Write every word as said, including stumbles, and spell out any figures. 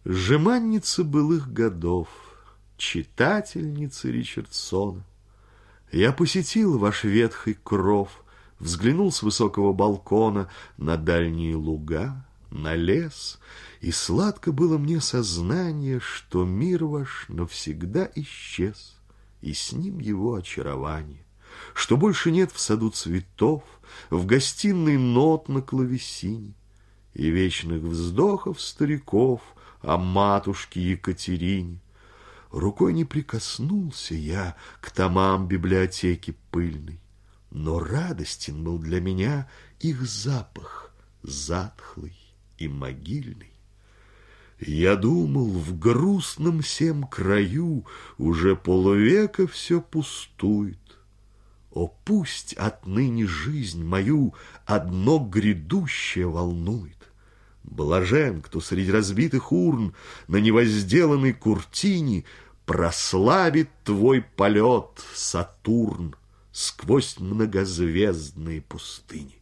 Жеманница былых годов, читательница Ричардсона, я посетил ваш ветхий кров, взглянул с высокого балкона на дальние луга, на лес, и сладко было мне сознание, что мир ваш навсегда исчез, и с ним его очарование, что больше нет в саду цветов, в гостиной нот на клавесине и вечных вздохов стариков о матушке Екатерине. Рукой не прикоснулся я к томам библиотеки пыльной, но радостен был для меня их запах, затхлый и могильный. Я думал, в грустном сем краю уже полвека все пустует. О, пусть отныне жизнь мою одно грядущее волнует. Блажен, кто среди разбитых урн на невозделанной куртине прославит твой полет, Сатурн, сквозь многозвездные пустыни.